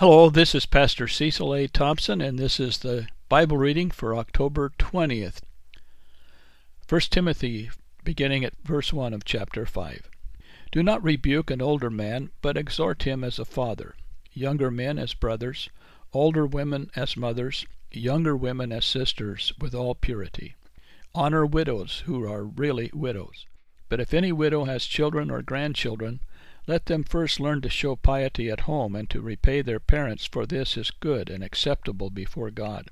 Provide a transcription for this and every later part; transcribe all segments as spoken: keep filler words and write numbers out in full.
Hello, this is Pastor Cecil A. Thompson, and this is the Bible reading for October twentieth. First Timothy, beginning at verse one of chapter five. Do not rebuke an older man, but exhort him as a father, younger men as brothers, older women as mothers, younger women as sisters, with all purity. Honor widows who are really widows. But if any widow has children or grandchildren, let them first learn to show piety at home and to repay their parents, for this is good and acceptable before God.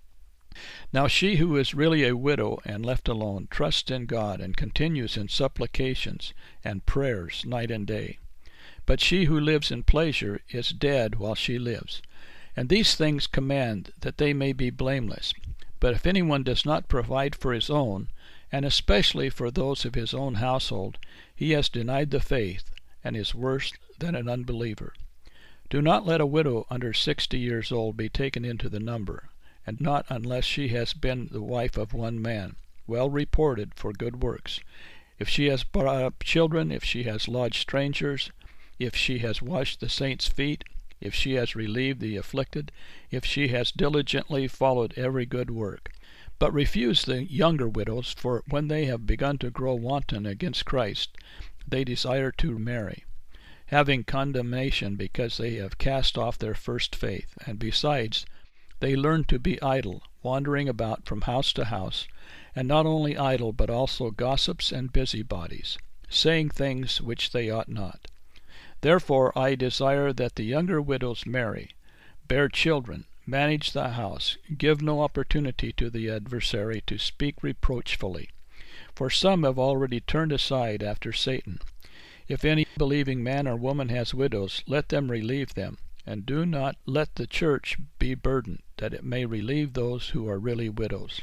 Now she who is really a widow and left alone trusts in God and continues in supplications and prayers night and day. But she who lives in pleasure is dead while she lives. And these things command that they may be blameless. But if anyone does not provide for his own, and especially for those of his own household, he has denied the faith, and is worse than an unbeliever. Do not let a widow under sixty years old be taken into the number, and not unless she has been the wife of one man, well reported for good works. If she has brought up children, if she has lodged strangers, if she has washed the saints' feet, if she has relieved the afflicted, if she has diligently followed every good work. But refuse the younger widows, for when they have begun to grow wanton against Christ, they desire to marry, having condemnation because they have cast off their first faith, and besides, they learn to be idle, wandering about from house to house, and not only idle but also gossips and busybodies, saying things which they ought not. Therefore I desire that the younger widows marry, bear children, manage the house, give no opportunity to the adversary to speak reproachfully. For some have already turned aside after Satan. If any believing man or woman has widows, let them relieve them, and do not let the church be burdened, that it may relieve those who are really widows.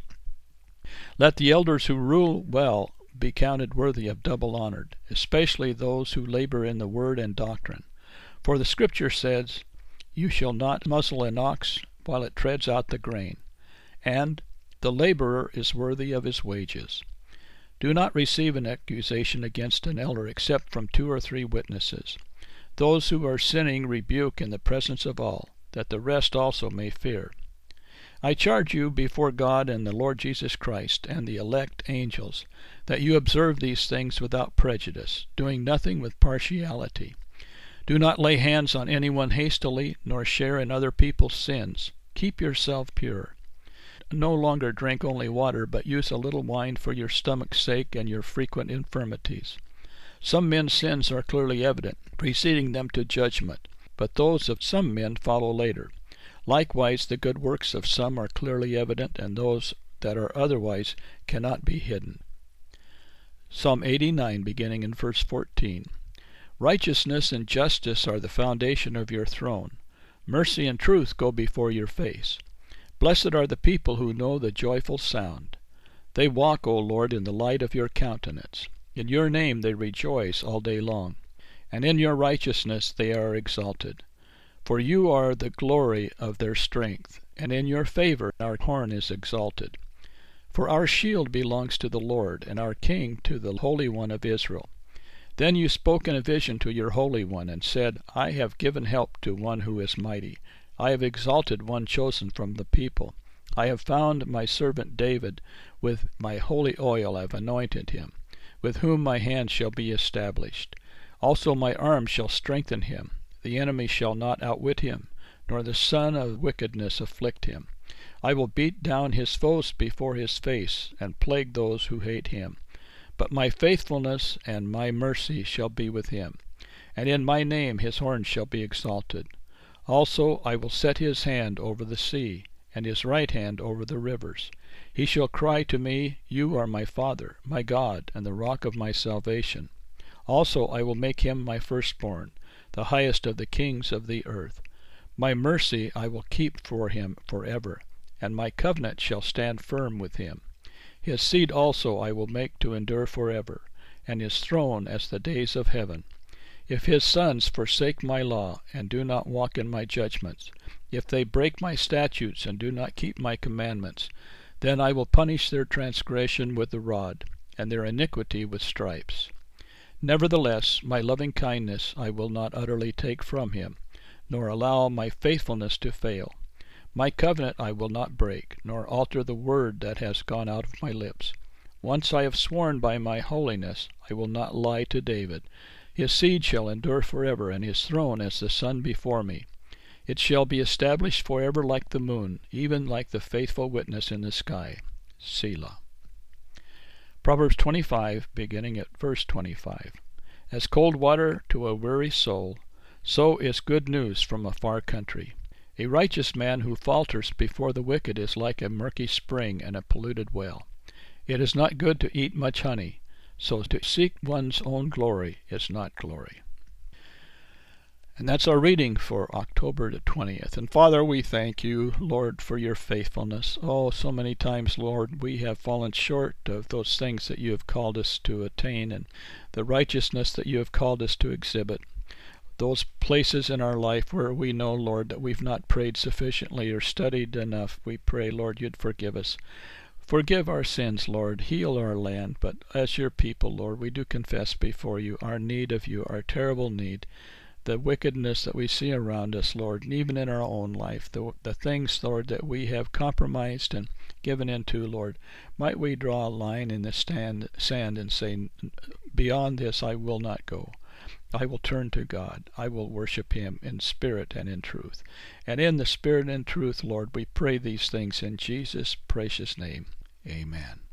Let the elders who rule well be counted worthy of double honor, especially those who labor in the word and doctrine. For the Scripture says, You shall not muzzle an ox while it treads out the grain, and the laborer is worthy of his wages. Do not receive an accusation against an elder except from two or three witnesses. Those who are sinning rebuke in the presence of all, that the rest also may fear. I charge you before God and the Lord Jesus Christ and the elect angels, that you observe these things without prejudice, doing nothing with partiality. Do not lay hands on anyone hastily, nor share in other people's sins. Keep yourself pure. No longer drink only water, but use a little wine for your stomach's sake and your frequent infirmities. Some men's sins are clearly evident, preceding them to judgment, but those of some men follow later. Likewise the good works of some are clearly evident, and those that are otherwise cannot be hidden. Psalm eighty-nine, beginning in verse fourteen. Righteousness and justice are the foundation of your throne. Mercy and truth go before your face. Blessed are the people who know the joyful sound. They walk, O Lord, in the light of your countenance. In your name they rejoice all day long, and in your righteousness they are exalted. For you are the glory of their strength, and in your favor our horn is exalted. For our shield belongs to the Lord, and our King to the Holy One of Israel. Then you spoke in a vision to your Holy One, and said, I have given help to one who is mighty. I have exalted one chosen from the people. I have found my servant David. With my holy oil I have anointed him, with whom my hand shall be established. Also my arm shall strengthen him. The enemy shall not outwit him, nor the son of wickedness afflict him. I will beat down his foes before his face, and plague those who hate him. But my faithfulness and my mercy shall be with him, and in my name his horn shall be exalted. Also I will set his hand over the sea, and his right hand over the rivers. He shall cry to me, You are my Father, my God, and the rock of my salvation. Also I will make him my firstborn, the highest of the kings of the earth. My mercy I will keep for him forever, and my covenant shall stand firm with him. His seed also I will make to endure forever, and his throne as the days of heaven. If his sons forsake my law, and do not walk in my judgments, if they break my statutes and do not keep my commandments, then I will punish their transgression with the rod, and their iniquity with stripes. Nevertheless my loving kindness I will not utterly take from him, nor allow my faithfulness to fail. My covenant I will not break, nor alter the word that has gone out of my lips. Once I have sworn by my holiness, I will not lie to David. His seed shall endure forever, and his throne as the sun before me. It shall be established forever like the moon, even like the faithful witness in the sky. Selah. Proverbs twenty-five, beginning at verse twenty-five. As cold water to a weary soul, so is good news from a far country. A righteous man who falters before the wicked is like a murky spring and a polluted well. It is not good to eat much honey, so to seek one's own glory is not glory. And that's our reading for October the twentieth. And Father, we thank you, Lord, for your faithfulness. Oh, so many times, Lord, we have fallen short of those things that you have called us to attain and the righteousness that you have called us to exhibit. Those places in our life where we know, Lord, that we've not prayed sufficiently or studied enough, we pray, Lord, you'd forgive us. Forgive our sins, Lord. Heal our land. But as your people, Lord, we do confess before you our need of you, our terrible need, the wickedness that we see around us, Lord, and even in our own life, the, the things, Lord, that we have compromised and given into, Lord. Might we draw a line in the stand, sand and say, beyond this I will not go. I will turn to God. I will worship him in spirit and in truth. And in the spirit and truth, Lord, we pray these things in Jesus' precious name. Amen.